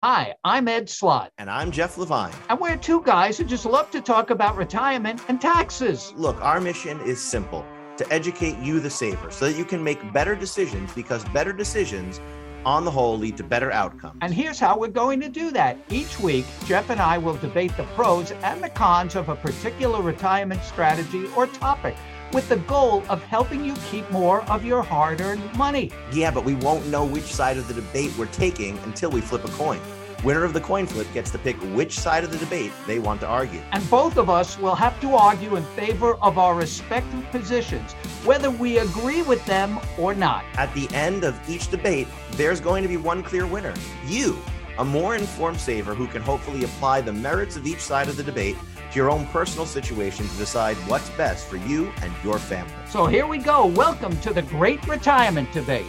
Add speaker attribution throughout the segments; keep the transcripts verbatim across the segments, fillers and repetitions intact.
Speaker 1: Hi, I'm Ed Slott.
Speaker 2: And I'm Jeff Levine.
Speaker 1: And we're two guys who just love to talk about retirement and taxes.
Speaker 2: Look, our mission is simple: to educate you, the saver, so that you can make better decisions, because better decisions, on the whole, lead to better outcomes.
Speaker 1: And here's how we're going to do that. Each week, Jeff and I will debate the pros and the cons of a particular retirement strategy or topic, with the goal of helping you keep more of your hard-earned money.
Speaker 2: Yeah, but we won't know which side of the debate we're taking until we flip a coin. Winner of the coin flip gets to pick which side of the debate they want to argue.
Speaker 1: And both of us will have to argue in favor of our respective positions, whether we agree with them or not.
Speaker 2: At the end of each debate, there's going to be one clear winner: you, a more informed saver who can hopefully apply the merits of each side of the debate to your own personal situation to decide what's best for you and your family.
Speaker 1: So here we go. Welcome to the Great Retirement Debate.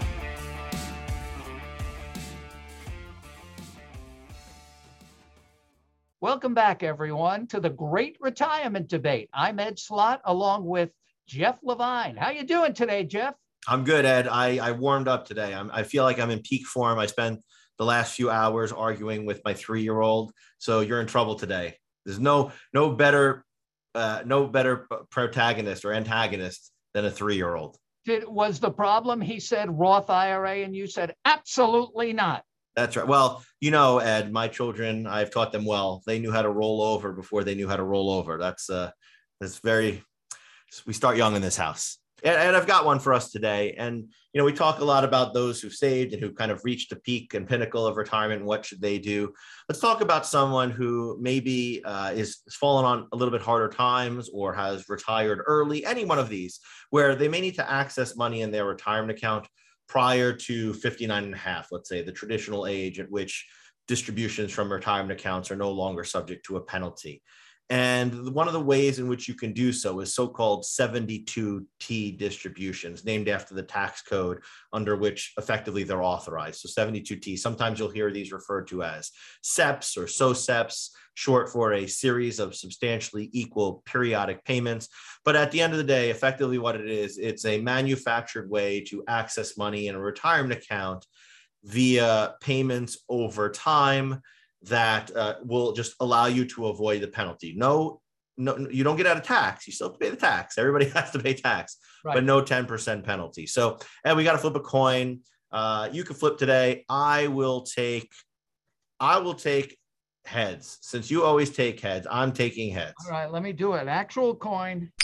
Speaker 1: Welcome back, everyone, to the Great Retirement Debate. I'm Ed Slott, along with Jeff Levine. How you doing today, Jeff?
Speaker 2: I'm good, Ed. I, I warmed up today. I'm, I feel like I'm in peak form. I spent the last few hours arguing with my three-year-old, so you're in trouble today. There's no no better uh, no better protagonist or antagonist than a three-year-old.
Speaker 1: Did, was the problem he said Roth I R A and you said absolutely not?
Speaker 2: That's right. Well, you know, Ed, my children, I've taught them well. They knew how to roll over before they knew how to roll over. That's uh, that's very. We start young in this house. And, and I've got one for us today. And, you know, we talk a lot about those who've saved and who kind of reached the peak and pinnacle of retirement. And what should they do? Let's talk about someone who maybe uh, is, is fallen on a little bit harder times or has retired early, any one of these, where they may need to access money in their retirement account prior to fifty-nine and a half, let's say, the traditional age at which distributions from retirement accounts are no longer subject to a penalty. And one of the ways in which you can do so is so-called seventy-two T distributions, named after the tax code under which effectively they're authorized. So seventy-two T, sometimes you'll hear these referred to as S E Ps or S O S E Ps, short for a series of substantially equal periodic payments. But at the end of the day, effectively what it is, it's a manufactured way to access money in a retirement account via payments over time that uh, will just allow you to avoid the penalty. No, no, you don't get out of tax. You still have to pay the tax. Everybody has to pay tax, right, but no ten percent penalty. So, and we got to flip a coin. Uh, you can flip today. I will take, I will take heads. Since you always take heads, I'm taking heads.
Speaker 1: All right, let me do it. Actual coin.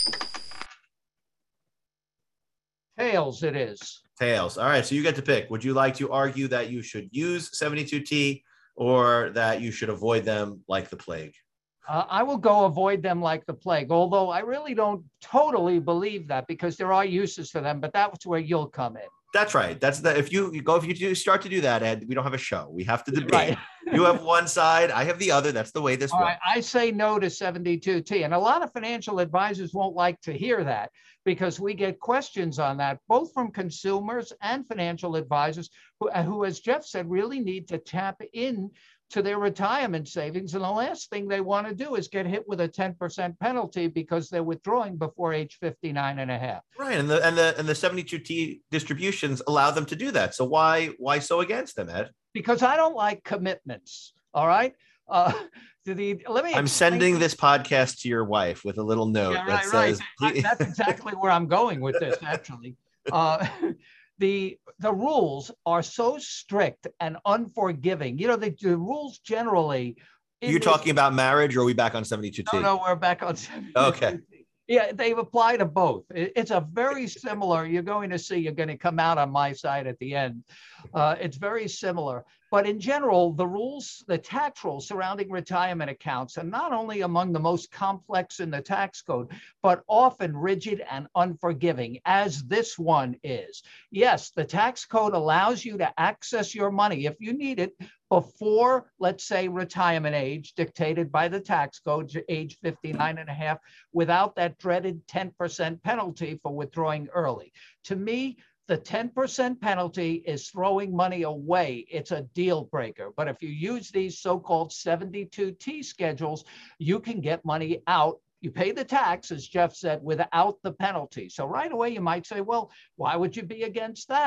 Speaker 1: Tails it is.
Speaker 2: Tails. All right, so you get to pick. Would you like to argue that you should use seventy-two T or that you should avoid them like the plague?
Speaker 1: Uh, I will go avoid them like the plague, although I really don't totally believe that, because there are uses for them, but that's where you'll come in.
Speaker 2: That's right. That's the, if you, you go, if you do start to do that, Ed, we don't have a show. We have to debate.
Speaker 1: Right.
Speaker 2: You have one side, I have the other. That's the way this
Speaker 1: All
Speaker 2: works.
Speaker 1: Right. I say no to seventy-two T, and a lot of financial advisors won't like to hear that, because we get questions on that, both from consumers and financial advisors who, who, as Jeff said, really need to tap in to their retirement savings. And the last thing they want to do is get hit with a ten percent penalty because they're withdrawing before age fifty-nine and a half.
Speaker 2: Right. And the and the and the seventy-two T distributions allow them to do that. So why why so against them, Ed?
Speaker 1: Because I don't like commitments. All right. Uh, to the, let me
Speaker 2: I'm sending this podcast to your wife with a little note
Speaker 1: yeah,
Speaker 2: that
Speaker 1: right,
Speaker 2: says,
Speaker 1: right. That's exactly where I'm going with this, actually. Uh, the the rules are so strict and unforgiving. You know, the, the rules generally.
Speaker 2: You're talking about marriage, or are we back on seventy-two T?
Speaker 1: No, no, we're back on seventy-two T.
Speaker 2: Okay.
Speaker 1: Yeah, they've applied to both. It's a very similar, you're going to see, you're going to come out on my side at the end. Uh, it's very similar. But in general, the rules, the tax rules surrounding retirement accounts are not only among the most complex in the tax code, but often rigid and unforgiving, as this one is. Yes, the tax code allows you to access your money if you need it before, let's say, retirement age dictated by the tax code, age fifty-nine and a half, without that dreaded ten percent penalty for withdrawing early. To me, the ten percent penalty is throwing money away. It's a deal breaker. But if you use these so-called seventy-two T schedules, you can get money out. You pay the tax, as Jeff said, without the penalty. So right away, you might say, well, why would you be against that?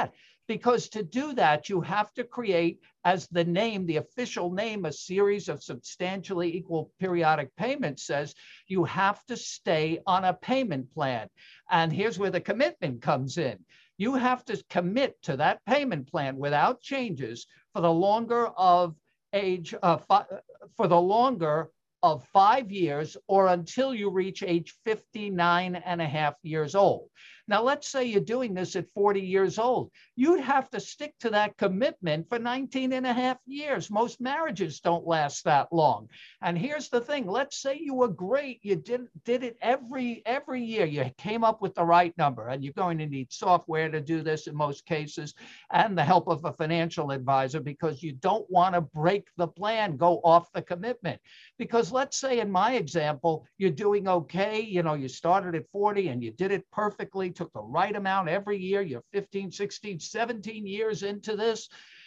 Speaker 1: Because to do that, you have to create, as the name, the official name, a series of substantially equal periodic payments says, you have to stay on a payment plan. And here's where the commitment comes in. You have to commit to that payment plan without changes for the longer of age, uh, for the longer of five years or until you reach age fifty-nine and a half years old. Now, let's say you're doing this at forty years old. You'd have to stick to that commitment for nineteen and a half years. Most marriages don't last that long. And here's the thing. Let's say you were great. You did, did it every, every year. You came up with the right number, and you're going to need software to do this in most cases and the help of a financial advisor, because you don't want to break the plan, go off the commitment. Because let's say in my example, you're doing okay. You know, you started at forty and you did it perfectly, took the right amount every year. You're fifteen, sixteen, seventeen years into this.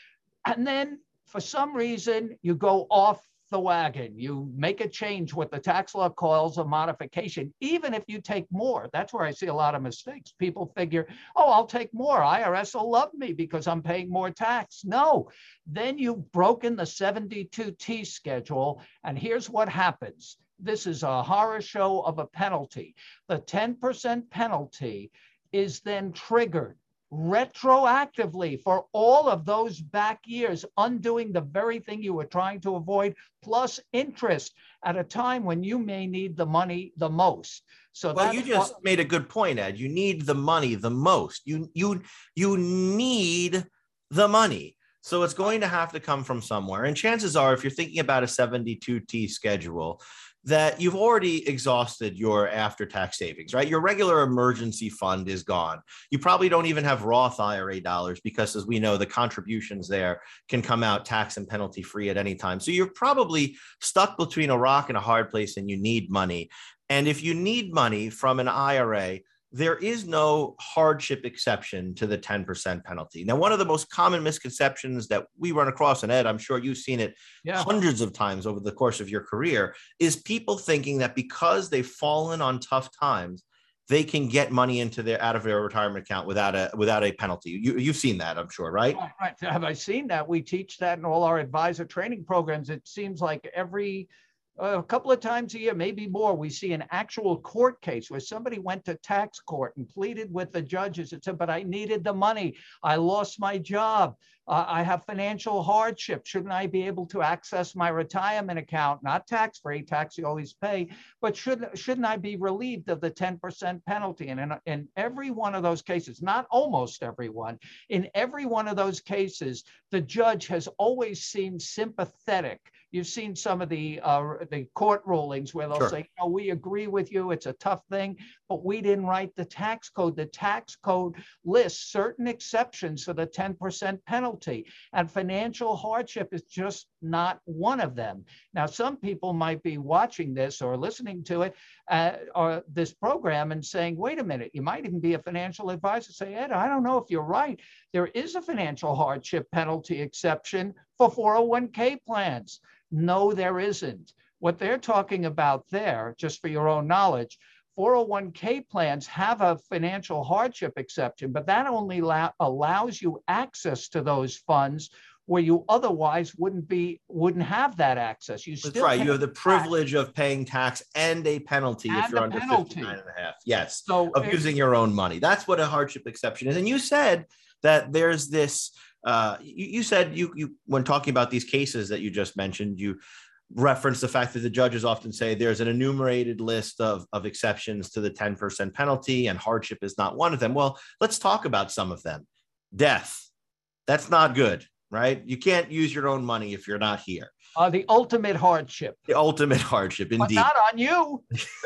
Speaker 1: And then for some reason, you go off the wagon. You make a change, what the tax law calls a modification, even if you take more. That's where I see a lot of mistakes. People figure, oh, I'll take more. I R S will love me because I'm paying more tax. No, then you've broken the seventy-two T schedule. And here's what happens. This is a horror show of a penalty. The ten percent penalty is then triggered retroactively for all of those back years, undoing the very thing you were trying to avoid, plus interest at a time when you may need the money the most. So
Speaker 2: well,
Speaker 1: that's
Speaker 2: you just
Speaker 1: what,
Speaker 2: made a good point, Ed. You need the money the most. You you you need the money. So it's going to have to come from somewhere. And chances are, if you're thinking about a seventy-two T schedule, that you've already exhausted your after-tax savings, right? Your regular emergency fund is gone. You probably don't even have Roth I R A dollars because, as we know, the contributions there can come out tax and penalty free at any time. So you're probably stuck between a rock and a hard place, and you need money. And if you need money from an I R A, there is no hardship exception to the ten percent penalty. Now, one of the most common misconceptions that we run across, and Ed, I'm sure you've seen it yeah. hundreds of times over the course of your career, is people thinking that because they've fallen on tough times, they can get money into their out of their retirement account without a without a penalty. You, you've seen that, I'm sure, right?
Speaker 1: Right, right. Have I seen that? We teach that in all our advisor training programs. It seems like every a couple of times a year, maybe more, we see an actual court case where somebody went to tax court and pleaded with the judges and said, but I needed the money. I lost my job. Uh, I have financial hardship. Shouldn't I be able to access my retirement account? Not tax-free, tax you always pay, but should, shouldn't I be relieved of the ten percent penalty? And in, in every one of those cases, not almost every one, in every one of those cases, the judge has always seemed sympathetic. You've seen some of the uh, the court rulings where they'll
Speaker 2: Sure.
Speaker 1: say, oh, we agree with you, it's a tough thing, but we didn't write the tax code. The tax code lists certain exceptions for the ten percent penalty, and financial hardship is just not one of them. Now, some people might be watching this or listening to it uh, or this program and saying, wait a minute, you might even be a financial advisor. Say, Ed, I don't know if you're right. There is a financial hardship penalty exception for four oh one K plans. No, there isn't. What they're talking about there, just for your own knowledge, four oh one K plans have a financial hardship exception, but that only allow, allows you access to those funds where you otherwise wouldn't be, wouldn't have that access. You still
Speaker 2: That's right. You have the
Speaker 1: tax.
Speaker 2: privilege of paying tax and a penalty
Speaker 1: And
Speaker 2: if you're
Speaker 1: a
Speaker 2: under
Speaker 1: penalty.
Speaker 2: fifty-nine and a half. Yes.
Speaker 1: So
Speaker 2: Of
Speaker 1: it-
Speaker 2: using your own money. That's what a hardship exception is. And you said that there's this, uh, you, you said you, you, when talking about these cases that you just mentioned, you reference the fact that the judges often say there's an enumerated list of, of exceptions to the ten percent penalty, and hardship is not one of them. Well, let's talk about some of them. Death. That's not good, right? You can't use your own money if you're not here.
Speaker 1: Uh, the ultimate hardship.
Speaker 2: The ultimate hardship,
Speaker 1: But
Speaker 2: indeed.
Speaker 1: not on you.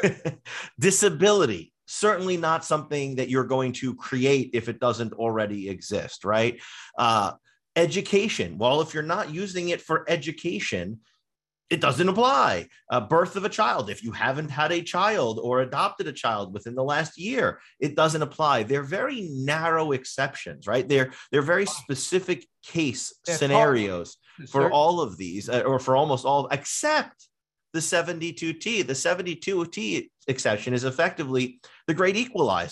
Speaker 2: Disability. Certainly not something that you're going to create if it doesn't already exist, right? Uh, education. Well, if you're not using it for education, it doesn't apply. Uh, birth of a child. If you haven't had a child or adopted a child within the last year, it doesn't apply. They're very narrow exceptions, right? They're, they're very specific case
Speaker 1: They're
Speaker 2: scenarios
Speaker 1: targeted.
Speaker 2: for
Speaker 1: Certain-
Speaker 2: all of these, uh, or for almost all, except the seventy-two T. The seventy-two T exception is effectively the great equalizer.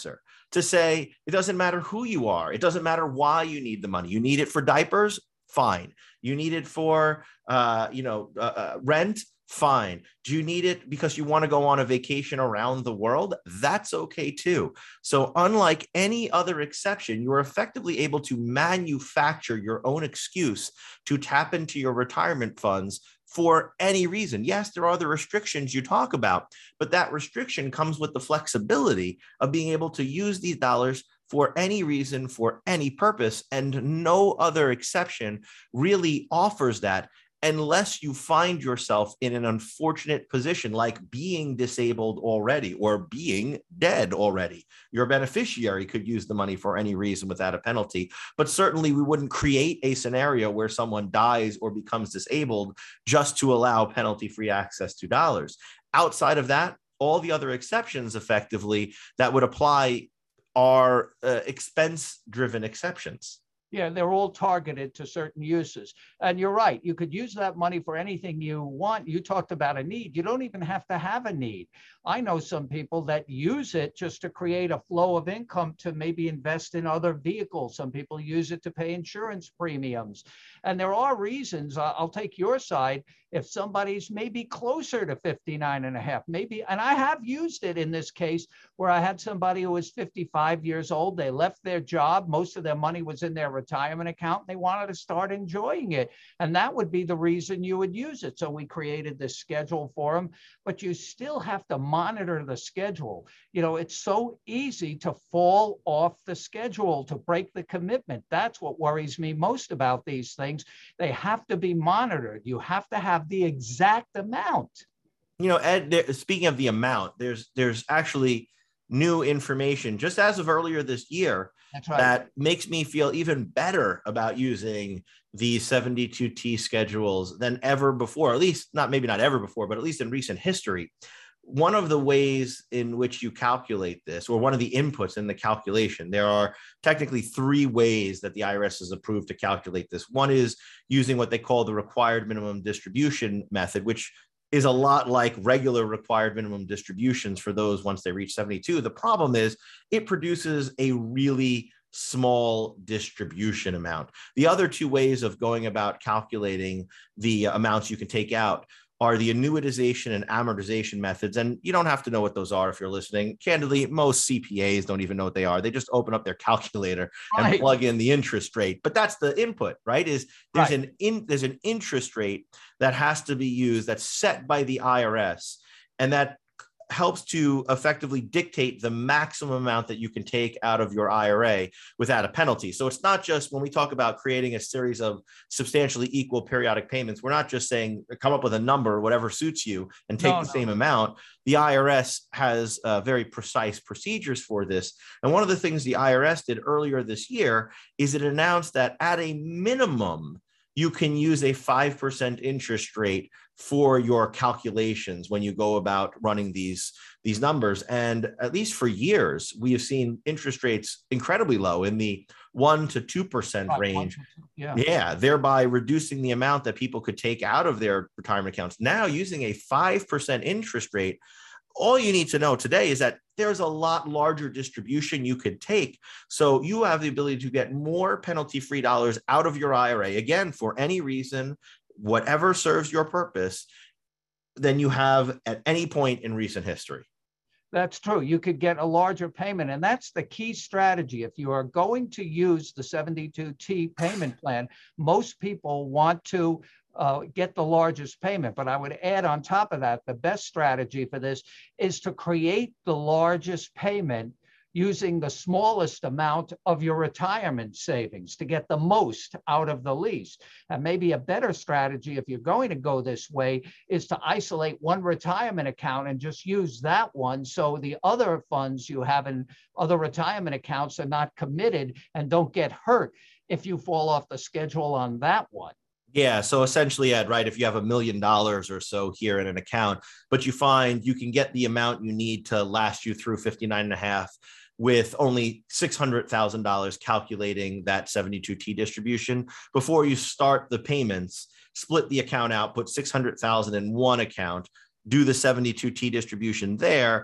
Speaker 2: to say it doesn't matter who you are. It doesn't matter why you need the money. You need it for diapers? Fine. You need it for, uh, you know, uh, uh, rent? Fine. Do you need it because you want to go on a vacation around the world? That's okay too. So unlike any other exception, you are effectively able to manufacture your own excuse to tap into your retirement funds for any reason. Yes, there are the restrictions you talk about, but that restriction comes with the flexibility of being able to use these dollars for any reason, for any purpose, and no other exception really offers that, unless you find yourself in an unfortunate position like being disabled already or being dead already. Your beneficiary could use the money for any reason without a penalty, but certainly we wouldn't create a scenario where someone dies or becomes disabled just to allow penalty-free access to dollars. Outside of that, all the other exceptions effectively that would apply are uh, expense-driven exceptions.
Speaker 1: Yeah, they're all targeted to certain uses. And you're right, you could use that money for anything you want. You talked about a need. You don't even have to have a need. I know some people that use it just to create a flow of income to maybe invest in other vehicles. Some people use it to pay insurance premiums. And there are reasons. I'll take your side. If somebody's maybe closer to fifty-nine and a half, maybe, and I have used it in this case where I had somebody who was fifty-five years old. They left their job. Most of their money was in their retirement account. They wanted to start enjoying it. And that would be the reason you would use it. So we created this schedule for them, but you still have to monitor the schedule. You know, it's so easy to fall off the schedule, to break the commitment. That's what worries me most about these things. They have to be monitored. You have to have the exact amount.
Speaker 2: You know, Ed, there, speaking of the amount, there's there's actually new information just as of earlier this year. That's right. That makes me feel even better about using the seventy-two T schedules than ever before, at least not maybe not ever before, but at least in recent history. One of the ways in which you calculate this, or one of the inputs in the calculation, there are technically three ways that the I R S has approved to calculate this. One is using what they call the required minimum distribution method, which is a lot like regular required minimum distributions for those once they reach seventy-two. The problem is it produces a really small distribution amount. The other two ways of going about calculating the amounts you can take out are the annuitization and amortization methods. And you don't have to know what those are if you're listening. Candidly, most C P As don't even know what they are. They just open up their calculator and right. plug in the interest rate. But that's the input, right? Is there's right. an in, there's an interest rate that has to be used that's set by the I R S, and that helps to effectively dictate the maximum amount that you can take out of your I R A without a penalty. So it's not just when we talk about creating a series of substantially equal periodic payments, we're not just saying come up with a number, whatever suits you, and take no, the no. same amount. The I R S has uh, very precise procedures for this. And one of the things the I R S did earlier this year is it announced that at a minimum, you can use a five percent interest rate for your calculations when you go about running these, these numbers. And at least for years, we have seen interest rates incredibly low in the one to two percent right, range. Yeah. yeah, thereby reducing the amount that people could take out of their retirement accounts. Now using a five percent interest rate, all you need to know today is that there's a lot larger distribution you could take. So you have the ability to get more penalty-free dollars out of your I R A, again, for any reason, whatever serves your purpose, than you have at any point in recent history.
Speaker 1: That's true. You could get a larger payment. And that's the key strategy. If you are going to use the seventy-two T payment plan, most people want to Uh, get the largest payment. But I would add on top of that, the best strategy for this is to create the largest payment using the smallest amount of your retirement savings to get the most out of the lease. And maybe a better strategy, if you're going to go this way, is to isolate one retirement account and just use that one. So the other funds you have in other retirement accounts are not committed and don't get hurt if you fall off the schedule on that one.
Speaker 2: Yeah. So essentially, Ed, right, if you have a million dollars or so here in an account, but you find you can get the amount you need to last you through fifty-nine and a half with only six hundred thousand dollars calculating that seventy-two T distribution, before you start the payments, split the account out, put six hundred thousand in one account, do the seventy-two T distribution there,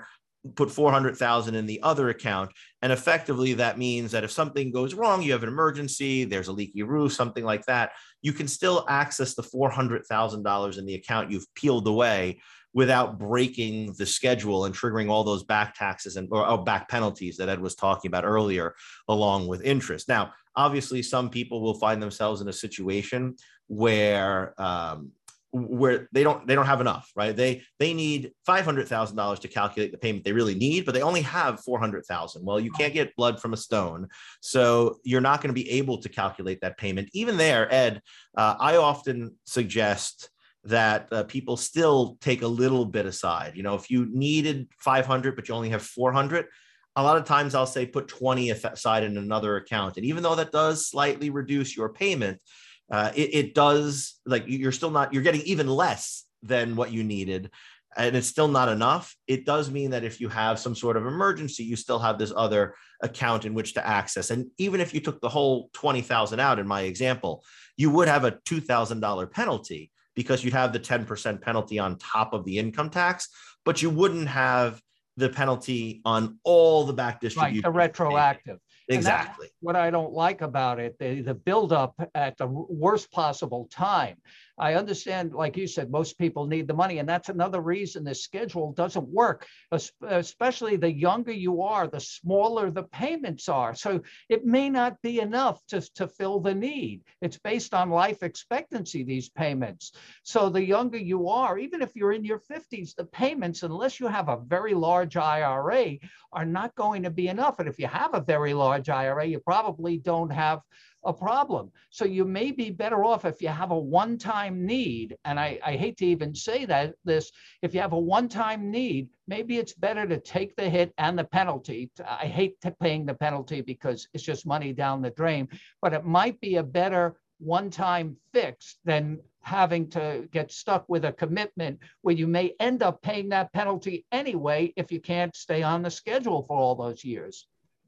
Speaker 2: put four hundred thousand in the other account. And effectively that means that if something goes wrong, you have an emergency, there's a leaky roof, something like that, you can still access the four hundred thousand dollars in the account you've peeled away without breaking the schedule and triggering all those back taxes and or, or back penalties that Ed was talking about earlier, along with interest. Now, obviously, some people will find themselves in a situation where um, where they don't they don't have enough, right? They they need five hundred thousand dollars to calculate the payment they really need, but they only have four hundred thousand dollars. Well, you can't get blood from a stone, so you're not going to be able to calculate that payment. Even there, Ed, uh, I often suggest that uh, people still take a little bit aside. You know, if you needed five hundred, but you only have four hundred, a lot of times I'll say put twenty aside in another account. And even though that does slightly reduce your payment, uh, it, it does, like, you're still not, you're getting even less than what you needed, and it's still not enough. It does mean that if you have some sort of emergency, you still have this other account in which to access. And even if you took the whole twenty thousand out in my example, you would have a two thousand dollars penalty, because you'd have the ten percent penalty on top of the income tax, but you wouldn't have the penalty on all the back distribution.
Speaker 1: Right, the retroactive.
Speaker 2: Exactly.
Speaker 1: What I don't like about it, the, the buildup at the worst possible time. I understand, like you said, most people need the money, and that's another reason this schedule doesn't work, especially the younger you are, the smaller the payments are. So it may not be enough to, to fill the need. It's based on life expectancy, these payments. So the younger you are, even if you're in your fifties, the payments, unless you have a very large I R A, are not going to be enough. And if you have a very large I R A, you probably don't have a problem. So you may be better off if you have a one-time need. And I, I hate to even say that this, if you have a one-time need, maybe it's better to take the hit and the penalty. I hate paying the penalty because it's just money down the drain, but it might be a better one-time fix than having to get stuck with a commitment where you may end up paying that penalty anyway if you can't stay on the schedule for all those years.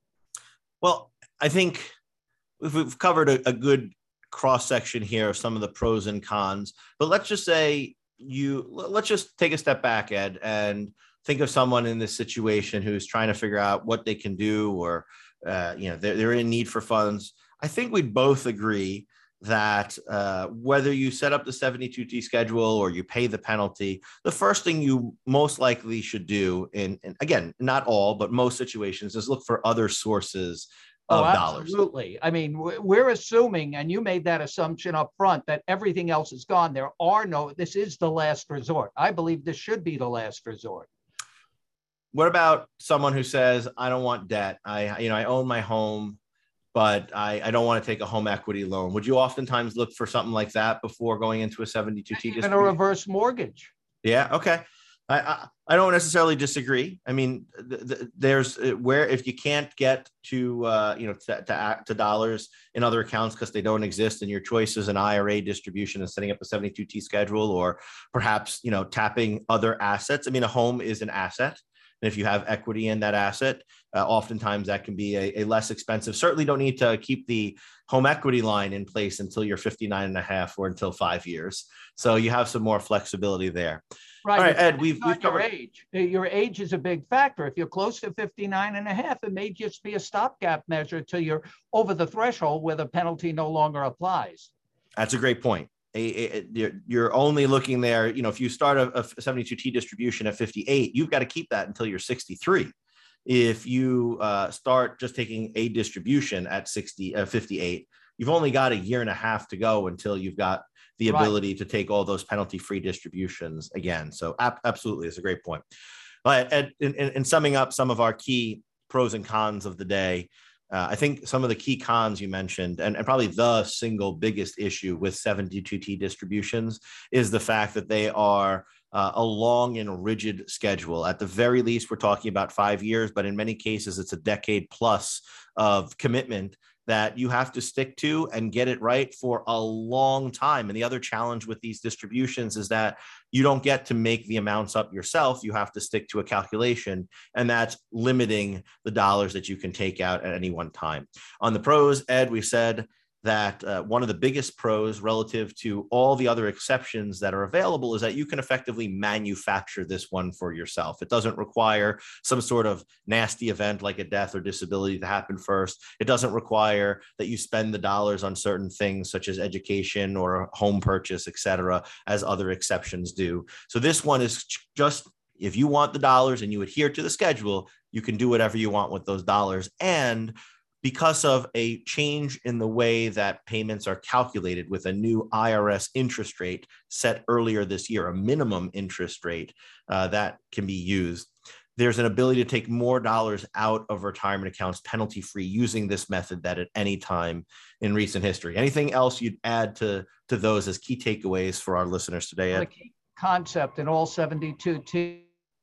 Speaker 2: Well, I think we've covered a, a good cross section here of some of the pros and cons, but let's just say you, let's just take a step back, Ed, and think of someone in this situation who's trying to figure out what they can do, or, uh, you know, they're, they're in need for funds. I think we'd both agree that uh, whether you set up the seventy-two T schedule or you pay the penalty, the first thing you most likely should do, in, in again, not all, but most situations, is look for other sources of
Speaker 1: oh,
Speaker 2: dollars.
Speaker 1: Absolutely. I mean, we're assuming, and you made that assumption up front, that everything else is gone. There are no, this is the last resort. I believe this should be the last resort.
Speaker 2: What about someone who says, I don't want debt. I, you know, I own my home, but I, I don't want to take a home equity loan. Would you oftentimes look for something like that before going into a seventy-two T?
Speaker 1: Even a reverse mortgage.
Speaker 2: Yeah. Okay. I, I, I don't necessarily disagree. I mean, th th there's where, if you can't get to, uh, you know, to, to, to dollars in other accounts because they don't exist, and your choice is an I R A distribution and setting up a seventy-two T schedule, or perhaps, you know, tapping other assets. I mean, a home is an asset. And if you have equity in that asset, uh, oftentimes that can be a, a less expensive. Certainly don't need to keep the home equity line in place until you're fifty-nine and a half or until five years. So you have some more flexibility there.
Speaker 1: Right.
Speaker 2: All right, Ed, we've, we've
Speaker 1: your
Speaker 2: covered
Speaker 1: age. Your age is a big factor. If you're close to fifty-nine and a half, it may just be a stopgap measure till you're over the threshold where the penalty no longer applies.
Speaker 2: That's a great point. A, a, you're, you're only looking there, you know, if you start a, a seventy-two T distribution at fifty-eight, you've got to keep that until you're sixty-three. If you uh, start just taking a distribution at sixty, uh, fifty-eight, you've only got a year and a half to go until you've got the ability right. to take all those penalty-free distributions again. So ab absolutely, it's a great point. But Ed, in, in, in summing up some of our key pros and cons of the day, Uh, I think some of the key cons you mentioned, and, and probably the single biggest issue with seventy-two T distributions, is the fact that they are uh, a long and rigid schedule. At the very least, we're talking about five years, but in many cases, it's a decade plus of commitment that you have to stick to and get it right for a long time. And the other challenge with these distributions is that you don't get to make the amounts up yourself. You have to stick to a calculation, and that's limiting the dollars that you can take out at any one time. On the pros, Ed, we said that uh, one of the biggest pros relative to all the other exceptions that are available is that you can effectively manufacture this one for yourself. It doesn't require some sort of nasty event like a death or disability to happen first. It doesn't require that you spend the dollars on certain things such as education or a home purchase, et cetera, as other exceptions do. So this one is just, if you want the dollars and you adhere to the schedule, you can do whatever you want with those dollars. And because of a change in the way that payments are calculated with a new I R S interest rate set earlier this year, a minimum interest rate uh, that can be used, there's an ability to take more dollars out of retirement accounts penalty-free using this method than at any time in recent history. Anything else you'd add to, to those as key takeaways for our listeners today, Ed?
Speaker 1: The key concept in all seventy-two T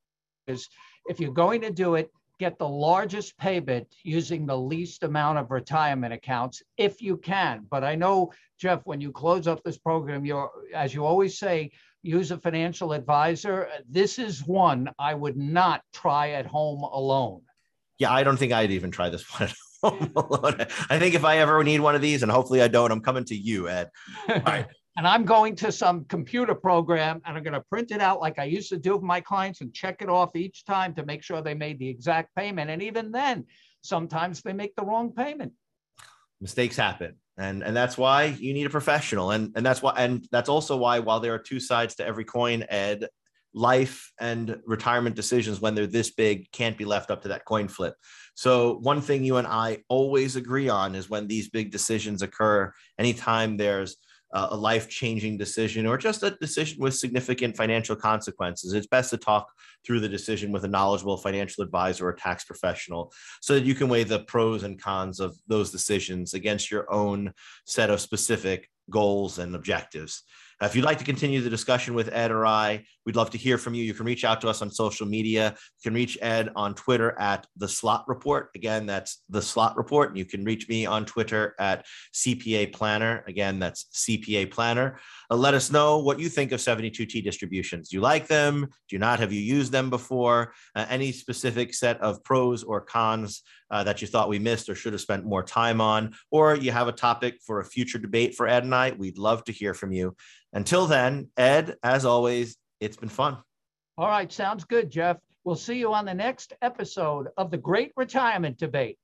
Speaker 1: is if you're going to do it, get the largest payment using the least amount of retirement accounts if you can. But I know, Jeff, when you close up this program, you're, as you always say, use a financial advisor. This is one I would not try at home alone.
Speaker 2: Yeah, I don't think I'd even try this one at home alone. I think if I ever need one of these, and hopefully I don't, I'm coming to you, Ed. All right.
Speaker 1: And I'm going to some computer program and I'm going to print it out like I used to do for my clients and check it off each time to make sure they made the exact payment. And even then, sometimes they make the wrong payment.
Speaker 2: Mistakes happen. And, and that's why you need a professional. And, and that's why, and that's also why, while there are two sides to every coin, Ed, life and retirement decisions, when they're this big, can't be left up to that coin flip. So one thing you and I always agree on is when these big decisions occur, anytime there's Uh, a life-changing decision or just a decision with significant financial consequences, it's best to talk through the decision with a knowledgeable financial advisor or tax professional so that you can weigh the pros and cons of those decisions against your own set of specific goals and objectives. Uh, if you'd like to continue the discussion with Ed or I, we'd love to hear from you. You can reach out to us on social media. You can reach Ed on Twitter at The Slot Report. Again, that's The Slot Report. And you can reach me on Twitter at C P A Planner. Again, that's C P A Planner. Uh, let us know what you think of seventy-two T distributions. Do you like them? Do you not? Have you used them before? Uh, any specific set of pros or cons uh, that you thought we missed or should have spent more time on? Or you have a topic for a future debate for Ed and I? We'd love to hear from you. Until then, Ed, as always, it's been fun.
Speaker 1: All right. Sounds good, Jeff. We'll see you on the next episode of The Great Retirement Debate.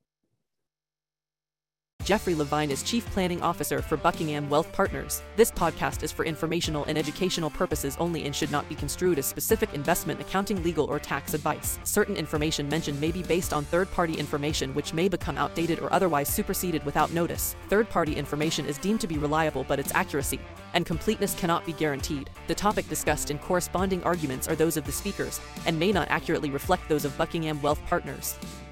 Speaker 3: Jeffrey Levine is Chief Planning Officer for Buckingham Wealth Partners. This podcast is for informational and educational purposes only and should not be construed as specific investment, accounting, legal, or tax advice. Certain information mentioned may be based on third-party information which may become outdated or otherwise superseded without notice. Third-party information is deemed to be reliable, but its accuracy and completeness cannot be guaranteed. The topic discussed in corresponding arguments are those of the speakers and may not accurately reflect those of Buckingham Wealth Partners.